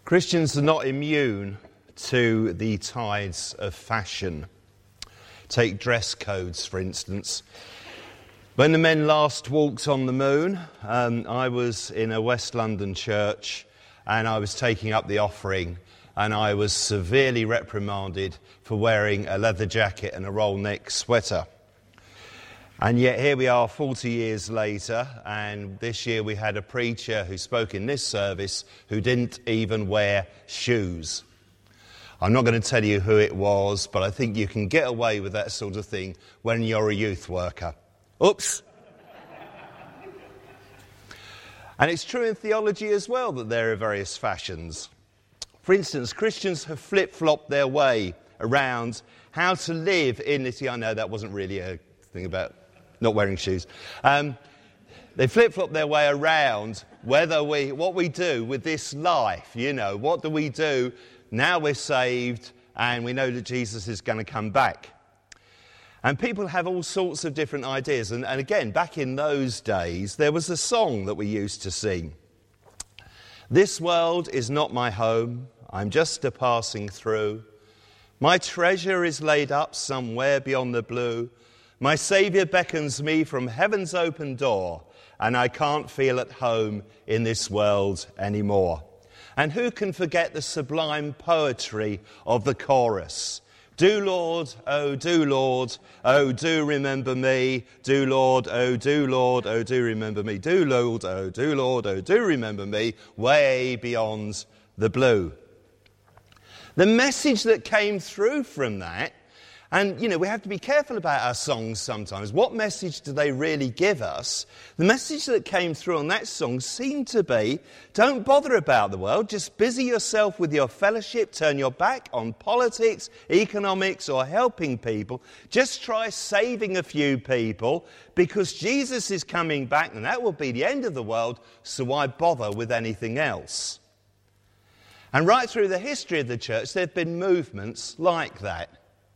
Christians are not immune to the tides of fashion. Take dress codes, for instance. When the men last walked on the moon, I was in a West London church and I was taking up the offering, and I was severely reprimanded for wearing a leather jacket and a roll-neck sweater. And yet here we are 40 years later, and this year we had a preacher who spoke in this service who didn't even wear shoes. I'm not going to tell you who it was, but I think you can get away with that sort of thing when you're a youth worker. Oops! And it's true in theology as well that there are various fashions. For instance, Christians have flip-flopped their way around how to live in this. I know that wasn't really a thing about not wearing shoes. They flip-flop their way around what we do with this life. What do we do now we're saved and we know that Jesus is going to come back? And people have all sorts of different ideas. And again, back in those days, there was a song that we used to sing. This world is not my home, I'm just a passing through. My treasure is laid up somewhere beyond the blue. My Saviour beckons me from heaven's open door, and I can't feel at home in this world anymore. And who can forget the sublime poetry of the chorus? Do Lord, oh do Lord, oh do remember me. Do Lord, oh do Lord, oh do remember me. Do Lord, oh do Lord, oh do remember me. Way beyond the blue. The message that came through from that, and, we have to be careful about our songs sometimes. What message do they really give us? The message that came through on that song seemed to be, don't bother about the world, just busy yourself with your fellowship, turn your back on politics, economics, or helping people. Just try saving a few people, because Jesus is coming back, and that will be the end of the world, so why bother with anything else? And right through the history of the church, there have been movements like that.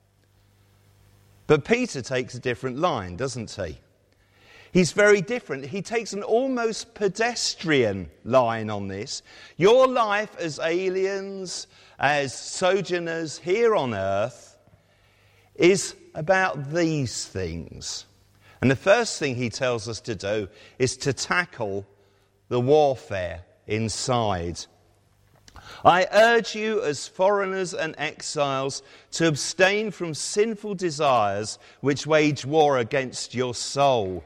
But Peter takes a different line, doesn't he? He's very different. He takes an almost pedestrian line on this. Your life as aliens, as sojourners here on earth, is about these things. And the first thing he tells us to do is to tackle the warfare inside. I urge you as foreigners and exiles to abstain from sinful desires which wage war against your soul.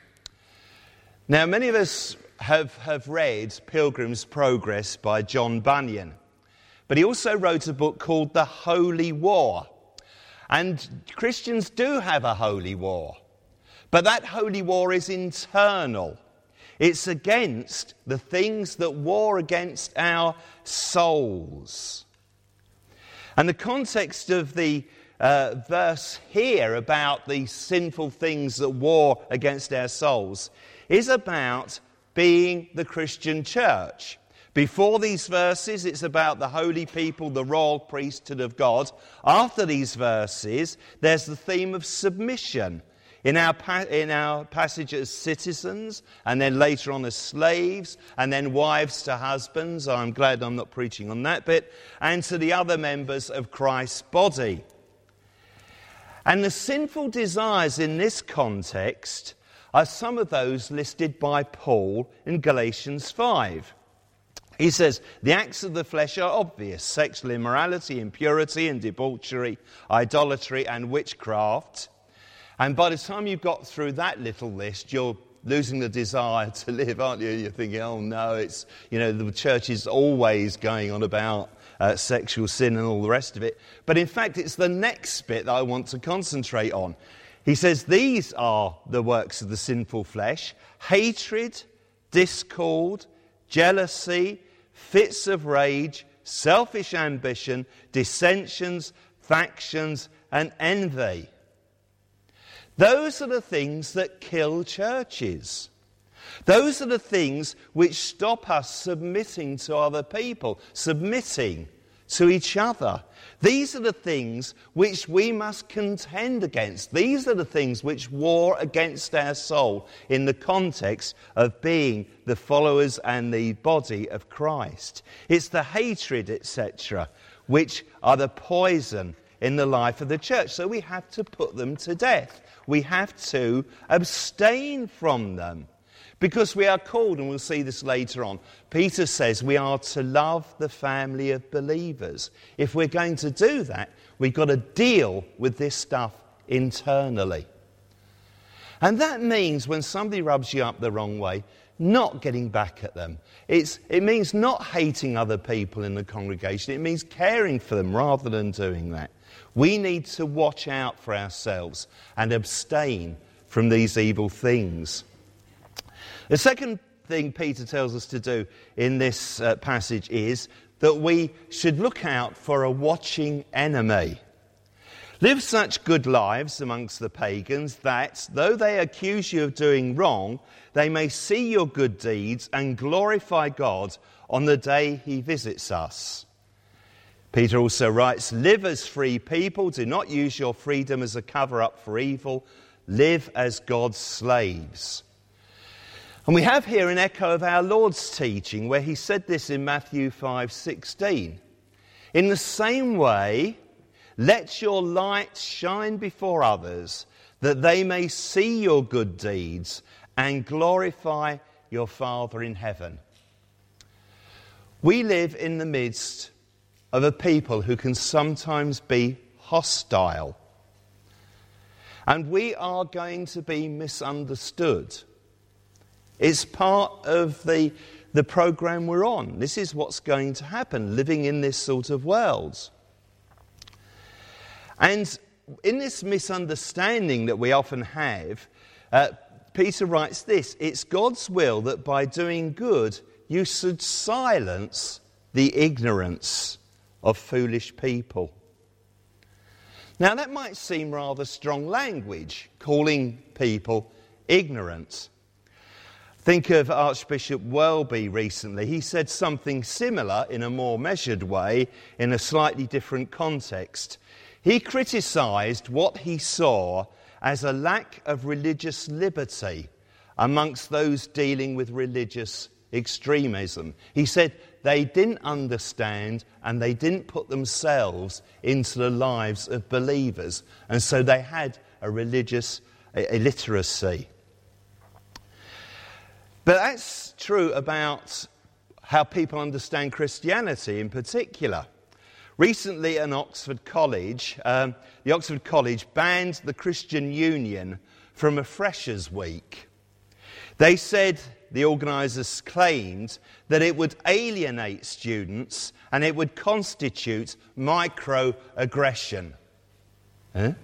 Now, many of us have read Pilgrim's Progress by John Bunyan, but he also wrote a book called The Holy War. And Christians do have a holy war, but that holy war is internal. It's against the things that war against our souls. And the context of the verse here about the sinful things that war against our souls is about being the Christian church. Before these verses, it's about the holy people, the royal priesthood of God. After these verses, there's the theme of submission. In our passage as citizens, and then later on as slaves, and then wives to husbands. I'm glad I'm not preaching on that bit. And to the other members of Christ's body. And the sinful desires in this context are some of those listed by Paul in Galatians 5. He says, the acts of the flesh are obvious: sexual immorality, impurity and debauchery, idolatry and witchcraft. And by the time you've got through that little list, you're losing the desire to live, aren't you? You're thinking, oh no, it's, the church is always going on about sexual sin and all the rest of it. But in fact, it's the next bit that I want to concentrate on. He says, these are the works of the sinful flesh: hatred, discord, jealousy, fits of rage, selfish ambition, dissensions, factions, and envy. Those are the things that kill churches. Those are the things which stop us submitting to other people, submitting to each other. These are the things which we must contend against. These are the things which war against our soul in the context of being the followers and the body of Christ. It's the hatred, etc., which are the poison in the life of the church. So we have to put them to death. We have to abstain from them. Because we are called, and we'll see this later on, Peter says we are to love the family of believers. If we're going to do that, we've got to deal with this stuff internally. And that means when somebody rubs you up the wrong way, not getting back at them. It means not hating other people in the congregation. It means caring for them rather than doing that. We need to watch out for ourselves and abstain from these evil things. The second thing Peter tells us to do in this passage is that we should look out for a watching enemy. Live such good lives amongst the pagans that, though they accuse you of doing wrong, they may see your good deeds and glorify God on the day he visits us. Peter also writes, live as free people, do not use your freedom as a cover-up for evil, live as God's slaves. And we have here an echo of our Lord's teaching where he said this in Matthew 5:16. In the same way, let your light shine before others, that they may see your good deeds and glorify your Father in heaven. We live in the midst of a people who can sometimes be hostile. And we are going to be misunderstood. It's part of the program we're on. This is what's going to happen, living in this sort of world. And in this misunderstanding that we often have, Peter writes this, it's God's will that by doing good you should silence the ignorance of foolish people. Now that might seem rather strong language, calling people ignorant. Think of Archbishop Welby recently. He said something similar in a more measured way in a slightly different context. He criticised what he saw as a lack of religious liberty amongst those dealing with religious extremism. He said they didn't understand and they didn't put themselves into the lives of believers, and so they had a religious illiteracy. But that's true about how people understand Christianity in particular. Recently at Oxford College, the Oxford College banned the Christian Union from a Freshers' Week. They said, the organisers claimed, that it would alienate students and it would constitute microaggression. I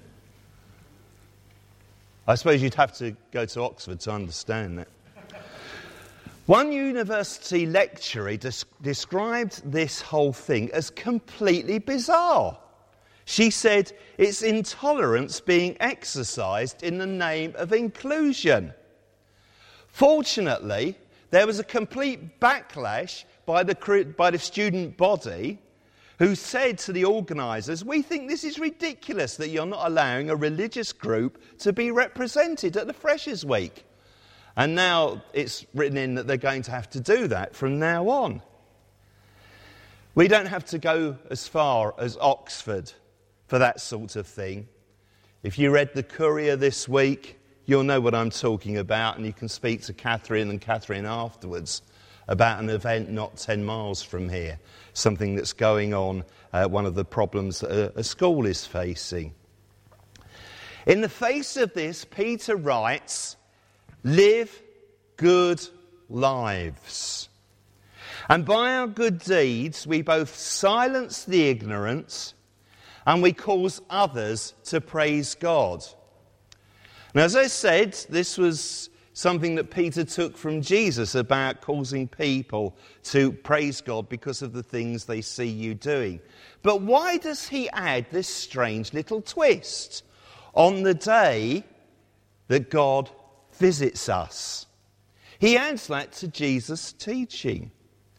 suppose you'd have to go to Oxford to understand that. One university lecturer described this whole thing as completely bizarre. She said, it's intolerance being exercised in the name of inclusion. Fortunately, there was a complete backlash by the student body who said to the organisers, we think this is ridiculous that you're not allowing a religious group to be represented at the Freshers' Week. And now it's written in that they're going to have to do that from now on. We don't have to go as far as Oxford for that sort of thing. If you read the Courier this week, you'll know what I'm talking about, and you can speak to Catherine and Catherine afterwards about an event not 10 miles from here, something that's going on, one of the problems that a school is facing. In the face of this, Peter writes, live good lives. And by our good deeds, we both silence the ignorant and we cause others to praise God. Now, as I said, this was something that Peter took from Jesus about causing people to praise God because of the things they see you doing. But why does he add this strange little twist on the day that God visits us? He adds that to Jesus' teaching.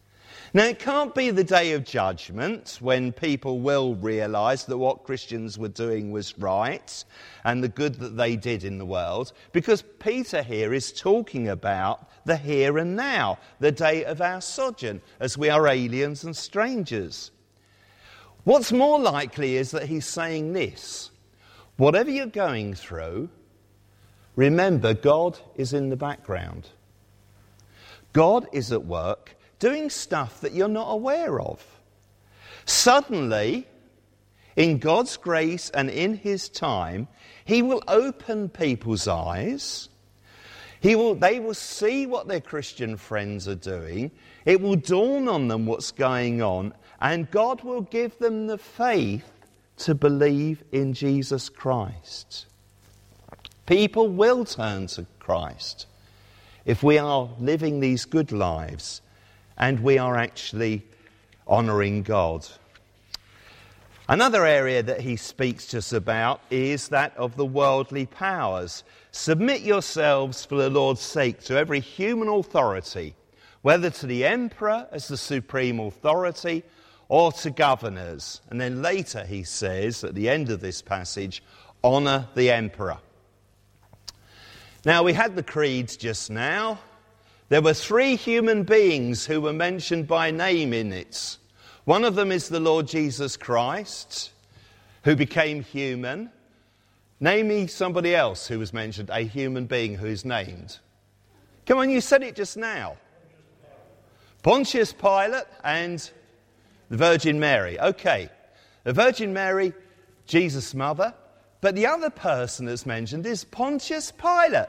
Now, it can't be the day of judgment when people will realise that what Christians were doing was right and the good that they did in the world, because Peter here is talking about the here and now, the day of our sojourn, as we are aliens and strangers. What's more likely is that he's saying this: whatever you're going through, remember God is in the background. God is at work doing stuff that you're not aware of. Suddenly, in God's grace and in his time, he will open people's eyes. They will see what their Christian friends are doing. It will dawn on them what's going on, and God will give them the faith to believe in Jesus Christ. People will turn to Christ if we are living these good lives and we are actually honouring God. Another area that he speaks to us about is that of the worldly powers. Submit yourselves for the Lord's sake to every human authority, whether to the emperor as the supreme authority or to governors. And then later he says, at the end of this passage, honour the emperor. Now, we had the creeds just now. There were 3 human beings who were mentioned by name in it. One of them is the Lord Jesus Christ, who became human. Name me somebody else who was mentioned, a human being who is named. Come on, you said it just now. Pontius Pilate and the Virgin Mary. Okay, the Virgin Mary, Jesus' mother. But the other person that's mentioned is Pontius Pilate.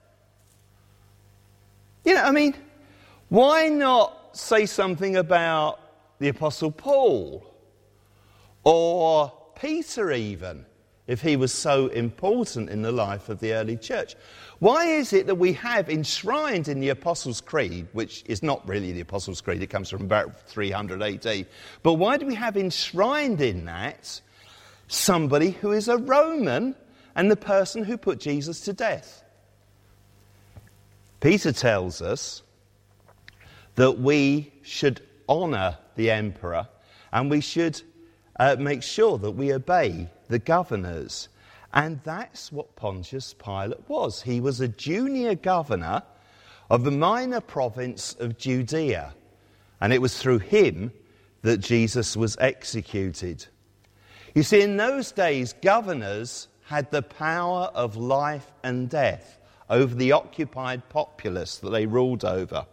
Why not say something about the Apostle Paul or Peter even, if he was so important in the life of the early church? Why is it that we have enshrined in the Apostles' Creed, which is not really the Apostles' Creed, it comes from about 300 AD, but why do we have enshrined in that somebody who is a Roman and the person who put Jesus to death? Peter tells us that we should honour the emperor and we should make sure that we obey the governors. And that's what Pontius Pilate was. He was a junior governor of the minor province of Judea. And it was through him that Jesus was executed. You see, in those days, governors had the power of life and death over the occupied populace that they ruled over.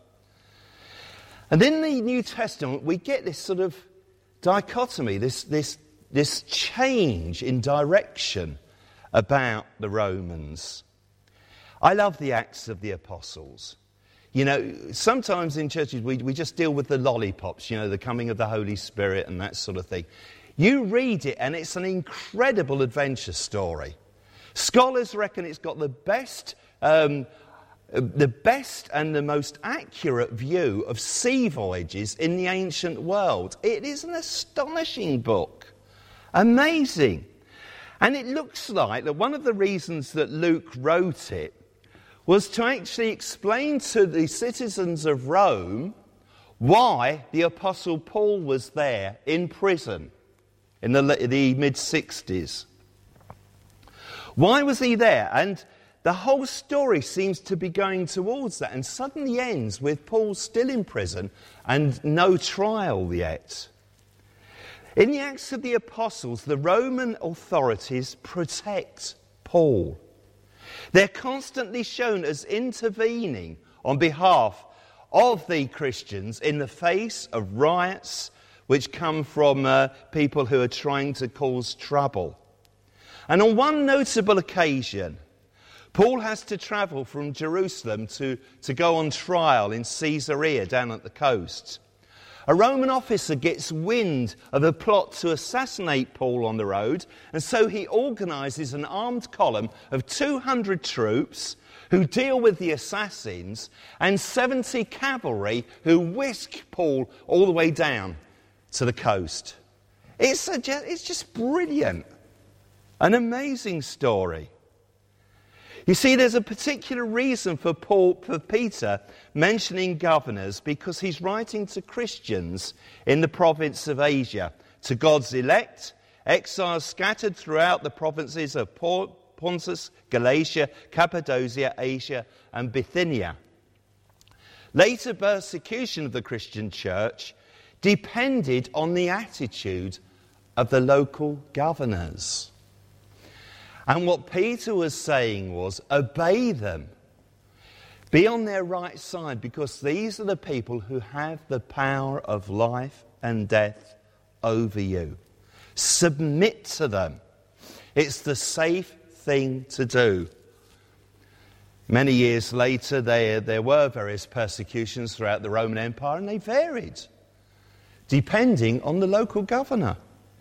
And in the New Testament, we get this sort of dichotomy, this change in direction about the Romans. I love the Acts of the Apostles. Sometimes in churches we just deal with the lollipops, the coming of the Holy Spirit and that sort of thing. You read it and it's an incredible adventure story. Scholars reckon it's got the best and the most accurate view of sea voyages in the ancient world. It is an astonishing book. Amazing. And it looks like that one of the reasons that Luke wrote it was to actually explain to the citizens of Rome why the Apostle Paul was there in prison in the mid-60s. Why was he there? And the whole story seems to be going towards that, and suddenly ends with Paul still in prison and no trial yet. In the Acts of the Apostles, the Roman authorities protect Paul. They're constantly shown as intervening on behalf of the Christians in the face of riots which come from people who are trying to cause trouble. And on one notable occasion, Paul has to travel from Jerusalem to go on trial in Caesarea down at the coast. A Roman officer gets wind of a plot to assassinate Paul on the road, and so he organises an armed column of 200 troops who deal with the assassins and 70 cavalry who whisk Paul all the way down to the coast. It's just brilliant. An amazing story. You see, there's a particular reason for Peter mentioning governors, because he's writing to Christians in the province of Asia, to God's elect, exiles scattered throughout the provinces of Pontus, Galatia, Cappadocia, Asia, and Bithynia. Later persecution of the Christian church depended on the attitude of the local governors. And what Peter was saying was, obey them. Be on their right side, because these are the people who have the power of life and death over you. Submit to them. It's the safe thing to do. Many years later, there were various persecutions throughout the Roman Empire, and they varied, depending on the local governor.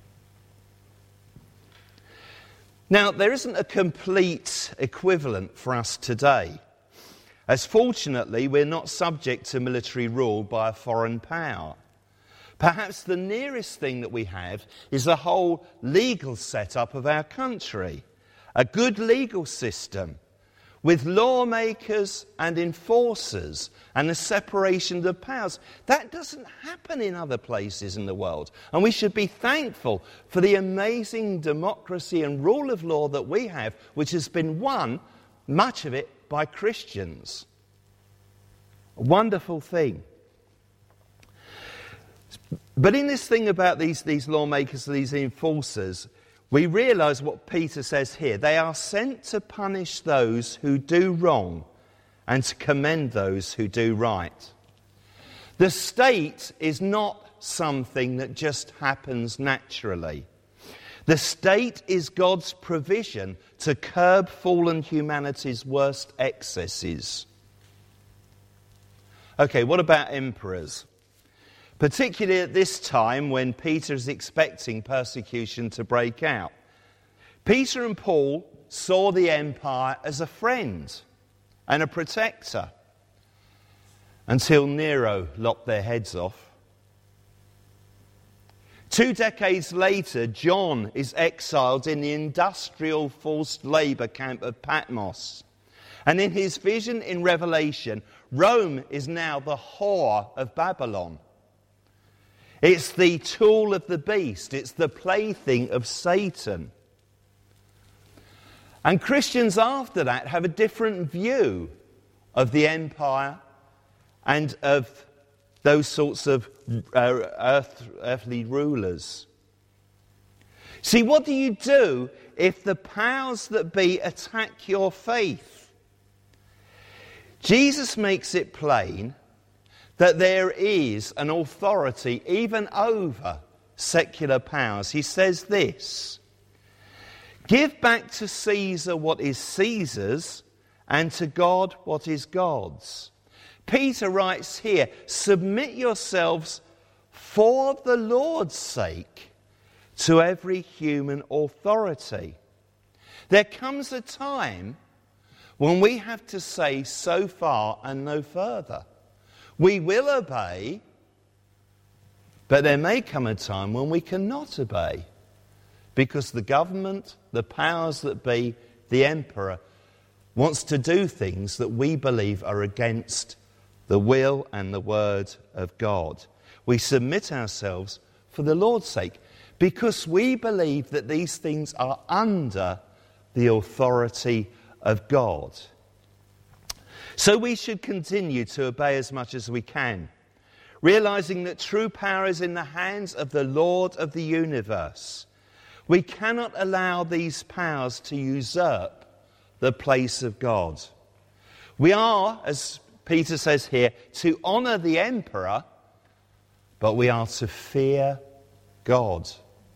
Now, there isn't a complete equivalent for us today, as fortunately we're not subject to military rule by a foreign power. Perhaps the nearest thing that we have is the whole legal setup of our country, a good legal system with lawmakers and enforcers and a separation of the powers. That doesn't happen in other places in the world. And we should be thankful for the amazing democracy and rule of law that we have, which has been won, much of it, by Christians. A wonderful thing. But in this thing about these lawmakers, these enforcers, we realise what Peter says here. They are sent to punish those who do wrong and to commend those who do right. The state is not something that just happens naturally. The state is God's provision to curb fallen humanity's worst excesses. Okay, what about emperors? Particularly at this time when Peter is expecting persecution to break out. Peter and Paul saw the empire as a friend and a protector until Nero lopped their heads off. 2 decades later, John is exiled in the industrial forced labour camp of Patmos. And in his vision in Revelation, Rome is now the whore of Babylon. It's the tool of the beast. It's the plaything of Satan. And Christians after that have a different view of the empire and of those sorts of earthly rulers. See, what do you do if the powers that be attack your faith? Jesus makes it plain that there is an authority even over secular powers. He says this: give back to Caesar what is Caesar's, and to God what is God's. Peter writes here, submit yourselves for the Lord's sake to every human authority. There comes a time when we have to say so far and no further. We will obey, but there may come a time when we cannot obey, because the government, the powers that be, the emperor, wants to do things that we believe are against the will and the word of God. We submit ourselves for the Lord's sake, because we believe that these things are under the authority of God. So we should continue to obey as much as we can, realizing that true power is in the hands of the Lord of the universe. We cannot allow these powers to usurp the place of God. We are, as Peter says here, to honour the emperor, but we are to fear God.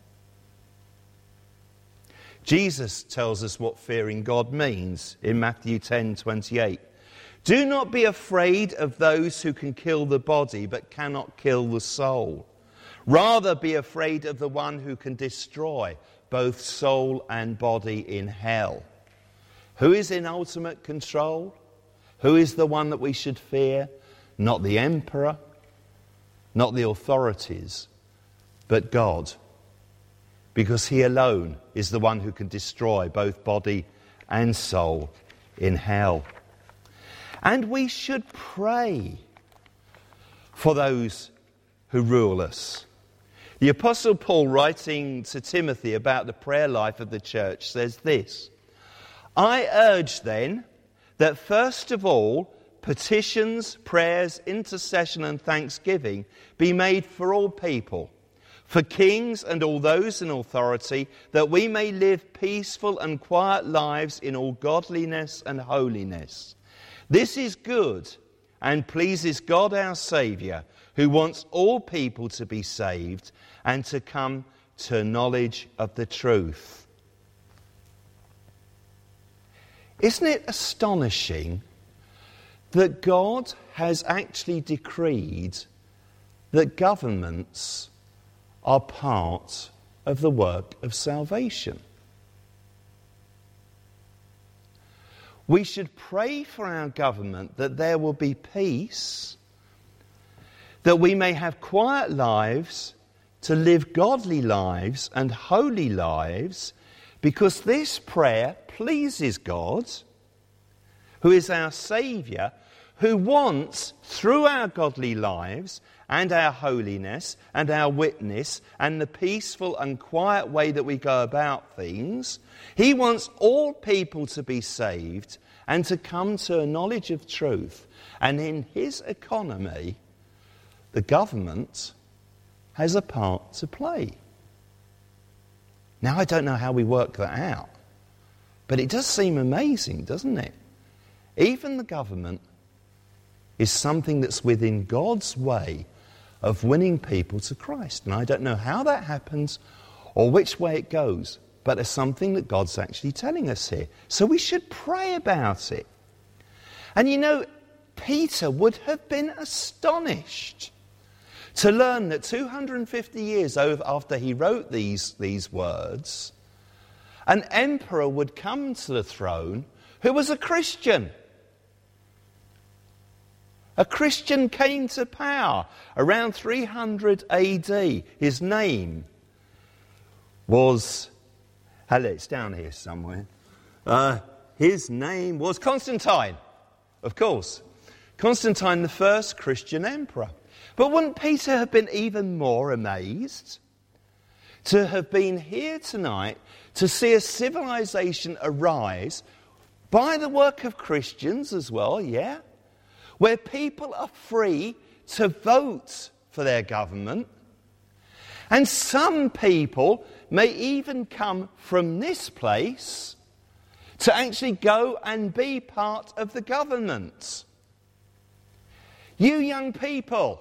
Jesus tells us what fearing God means in Matthew 10:28. Do not be afraid of those who can kill the body but cannot kill the soul. Rather be afraid of the one who can destroy both soul and body in hell. Who is in ultimate control? Who is the one that we should fear? Not the emperor, not the authorities, but God. Because he alone is the one who can destroy both body and soul in hell. And we should pray for those who rule us. The Apostle Paul, writing to Timothy about the prayer life of the church, says this: I urge then that first of all, petitions, prayers, intercession and thanksgiving be made for all people, for kings and all those in authority, that we may live peaceful and quiet lives in all godliness and holiness. This is good and pleases God our Saviour, who wants all people to be saved and to come to a knowledge of the truth. Isn't it astonishing that God has actually decreed that governments are part of the work of salvation? We should pray for our government that there will be peace, that we may have quiet lives, to live godly lives and holy lives, because this prayer pleases God, who is our Saviour, who wants, through our godly lives and our holiness and our witness and the peaceful and quiet way that we go about things, he wants all people to be saved and to come to a knowledge of truth. And in his economy, the government has a part to play. Now, I don't know how we work that out, but it does seem amazing, doesn't it? Even the government is something that's within God's way of winning people to Christ. And I don't know how that happens or which way it goes, but it's something that God's actually telling us here. So we should pray about it. And you know, Peter would have been astonished to learn that 250 years after he wrote these words, an emperor would come to the throne who was a Christian. A Christian came to power around 300 AD. His name was, it's down here somewhere. His name was Constantine, of course. Constantine, the first Christian emperor. But wouldn't Peter have been even more amazed to have been here tonight to see a civilization arise by the work of Christians as well, yeah? Where people are free to vote for their government. And some people may even come from this place to actually go and be part of the government. You young people,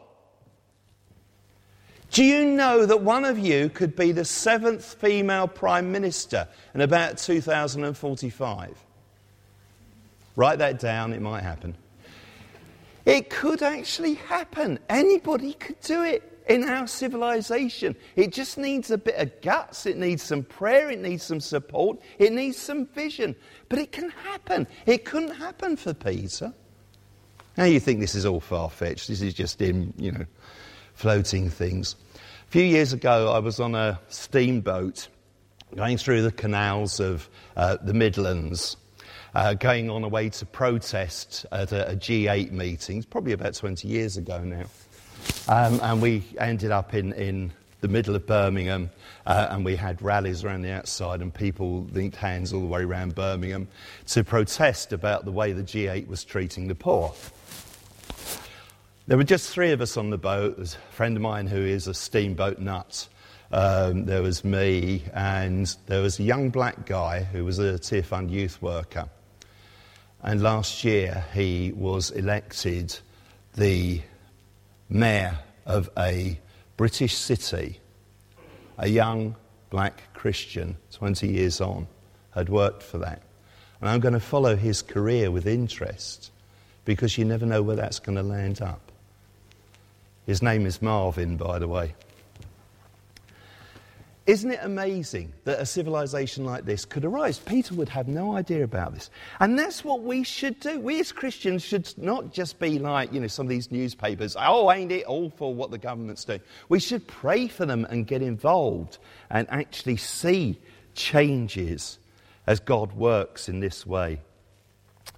do you know that one of you could be the 7th female Prime Minister in about 2045? Write that down, it might happen. It could actually happen. Anybody could do it in our civilization. It just needs a bit of guts, it needs some prayer, it needs some support, it needs some vision. But it can happen. It couldn't happen for Peter. Now you think this is all far-fetched. This is just him, floating things. A few years ago, I was on a steamboat going through the canals of the Midlands, going on a way to protest at a G8 meeting. It's probably about 20 years ago now. And we ended up in the middle of Birmingham, and we had rallies around the outside, and people linked hands all the way around Birmingham to protest about the way the G8 was treating the poor. There were just 3 of us on the boat. There's a friend of mine who is a steamboat nut. There was me, and there was a young black guy who was a Tear Fund youth worker. And last year he was elected the mayor of a British city. A young black Christian, 20 years on, had worked for that. And I'm going to follow his career with interest, because you never know where that's going to land up. His name is Marvin, by the way. Isn't it amazing that a civilization like this could arise? Peter would have no idea about this. And that's what we should do. We as Christians should not just be like, some of these newspapers, ain't it all for what the government's doing? We should pray for them and get involved and actually see changes as God works in this way.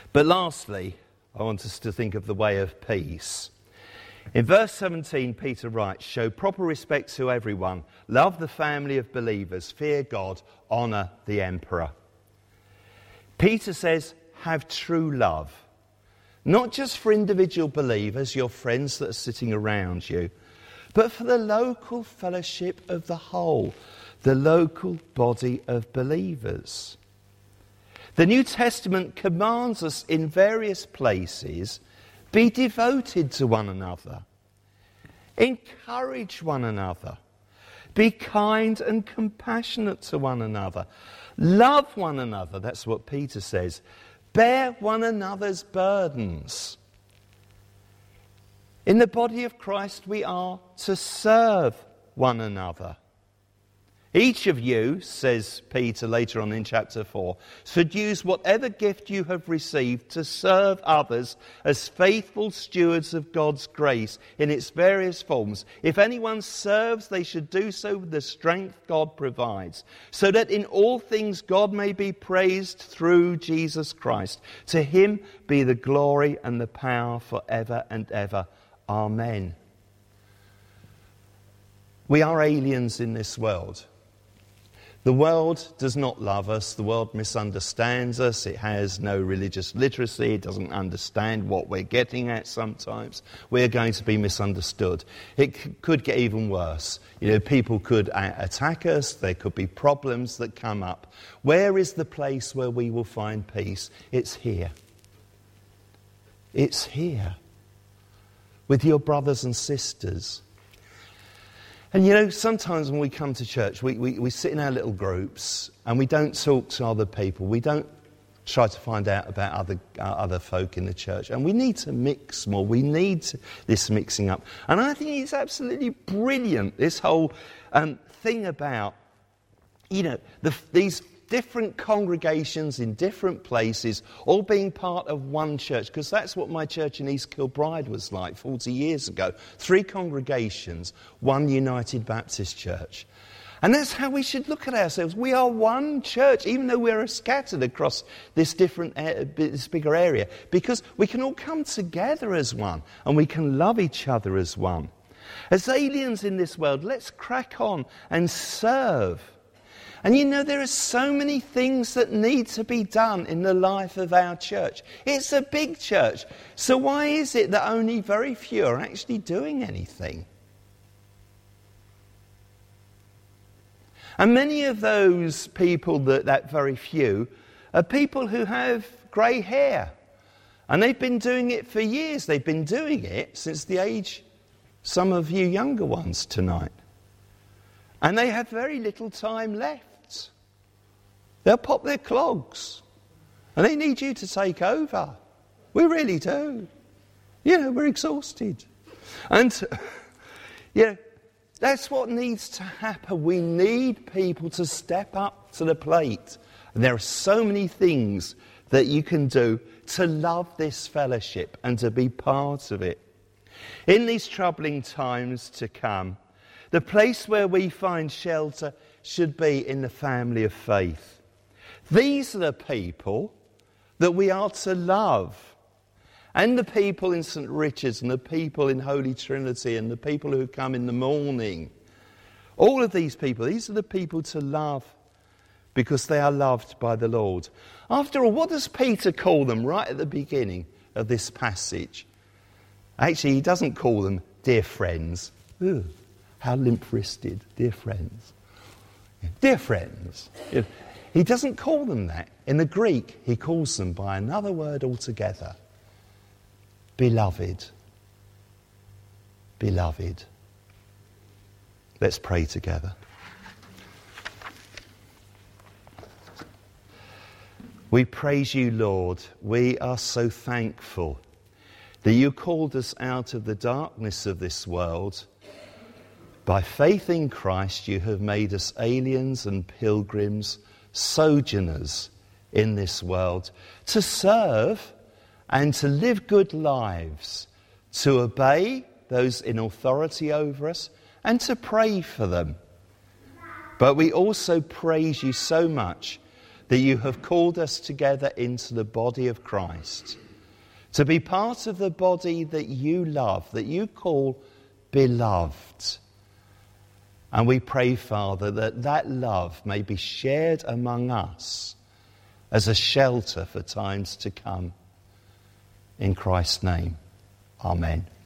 But lastly, I want us to think of the way of peace. In verse 17, Peter writes, show proper respect to everyone, love the family of believers, fear God, honour the emperor. Peter says, have true love. Not just for individual believers, your friends that are sitting around you, but for the local fellowship of the whole, the local body of believers. The New Testament commands us in various places, be devoted to one another. Encourage one another. Be kind and compassionate to one another. Love one another, that's what Peter says. Bear one another's burdens. In the body of Christ, we are to serve one another. Each of you, says Peter later on in chapter 4, should use whatever gift you have received to serve others as faithful stewards of God's grace in its various forms. If anyone serves, they should do so with the strength God provides, so that in all things God may be praised through Jesus Christ. To him be the glory and the power forever and ever. Amen. We are aliens in this world. The world does not love us. The world misunderstands us. It has no religious literacy. It doesn't understand what we're getting at sometimes. We're going to be misunderstood. It could get even worse. People could attack us. There could be problems that come up. Where is the place where we will find peace? It's here. It's here. With your brothers and sisters. And sometimes when we come to church, we sit in our little groups and we don't talk to other people. We don't try to find out about other folk in the church. And we need to mix more. We need this mixing up. And I think it's absolutely brilliant, this whole thing about, these different congregations in different places, all being part of one church, because that's what my church in East Kilbride was like 40 years ago. 3 congregations, one United Baptist Church. And that's how we should look at ourselves. We are one church, even though we're scattered across this bigger area, because we can all come together as one, and we can love each other as one. As aliens in this world, let's crack on and serve. And there are so many things that need to be done in the life of our church. It's a big church. So why is it that only very few are actually doing anything? And many of those people, that very few, are people who have grey hair. And they've been doing it for years. They've been doing it since the age, some of you younger ones tonight. And they have very little time left. They'll pop their clogs. And they need you to take over. We really do. We're exhausted. And, that's what needs to happen. We need people to step up to the plate. And there are so many things that you can do to love this fellowship and to be part of it. In these troubling times to come, the place where we find shelter should be in the family of faith. These are the people that we are to love. And the people in St. Richard's and the people in Holy Trinity and the people who come in the morning. All of these people, these are the people to love because they are loved by the Lord. After all, what does Peter call them right at the beginning of this passage? Actually, he doesn't call them dear friends. Ooh, how limp-wristed, dear friends. Dear friends. He doesn't call them that. In the Greek, he calls them by another word altogether. Beloved. Beloved. Let's pray together. We praise you, Lord. We are so thankful that you called us out of the darkness of this world. By faith in Christ, you have made us aliens and pilgrims, sojourners in this world, to serve and to live good lives, to obey those in authority over us, and to pray for them. But we also praise you so much that you have called us together into the body of Christ, to be part of the body that you love, that you call beloved. And we pray, Father, that that love may be shared among us as a shelter for times to come. In Christ's name, amen.